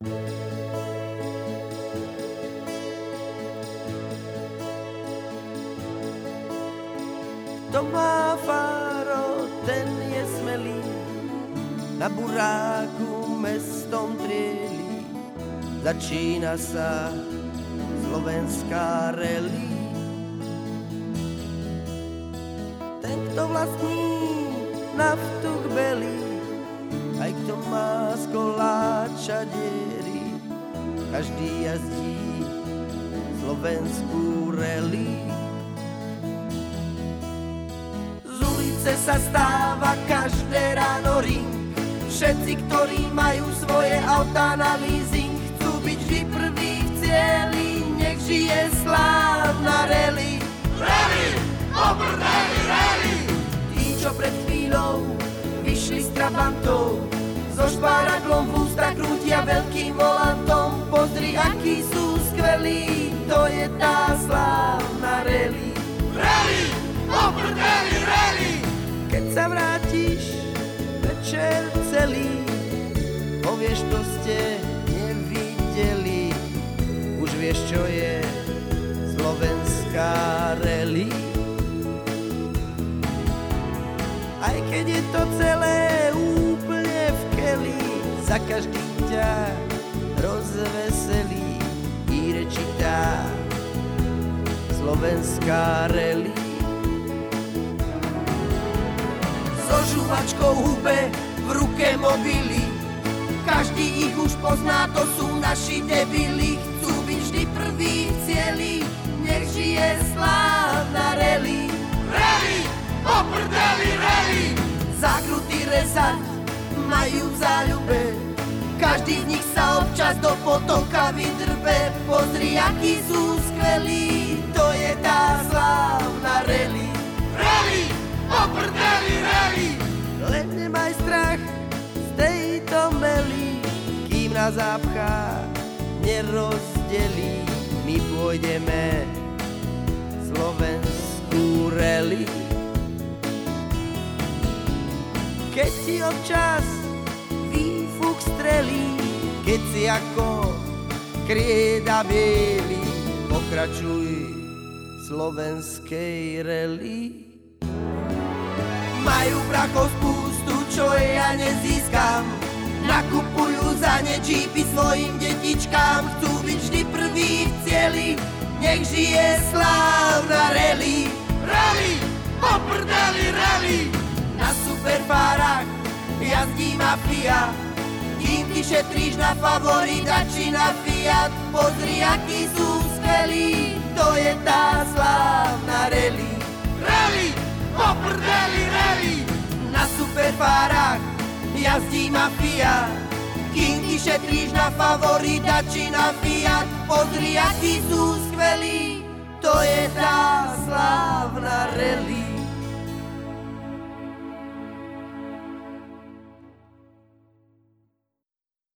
Kto má fáro, ten je smelý, na buráku mestom trieli. Začína sa slovenská rally. Ten, kto vlastní naftu k beli, aj kto má z koláča diery, každý jazdí slovenskú rally. Sa stáva každé ráno ring. Všetci, ktorí majú svoje autá na leasing, chcú byť vždy prví v cieli. Nech žije slávna rally. Rally, oprdeli rally. Tí, čo pred chvíľou vyšli s trabantov, so špáraklom v ústach krútia veľkým volantom. Pozri, akí sú skvelí, to je tá slávna rally. Rally, oprdeli rally. Keď sa vrátiš večer celý, povieš, to ste nevideli. Už vieš, čo je slovenská rally. Aj keď je to celé úplne v keli, za každý ťa rozveselí. Íre čítá slovenská rally. So žuvačkou hube, v ruke mobily, každý ich už pozná, to sú naši debili. Chcú byť vždy prví v cieli, nech žije slávna rally. Rally, oprdeli rally. Zakrutý rezať majú v záľube, každý z nich sa občas do potoka vydrbe. Pozri, akí sú skvelí, to je tá slávna rally. Rally, oprdeli rally. Len nemaj strach z tejto mely, kým nás zápcha nerozdelí. My pôjdeme slovenskú rally. Keď ti občas výfuk strelí, keď si ako krieda bielý, pokračuj slovenskej rally. Majú brachov spústu, čo ja nezískam, nakupujú za ne džípy svojim detičkám. Chcú byť vždy prví v cieli, nech žije slávna rally. Rally, oprdeli rally. Na superfárach jazdí mafia, kým ty šetríš na favorita či na Fiat. Pozri, akí sú skvelí, to je tá slávna rally. Rally, oprdeli rally. Na superfárach jazdí mafia, kým ty šetríš na favorita či na Fiat. Pozri, akí sú skvelí, to je tá slávna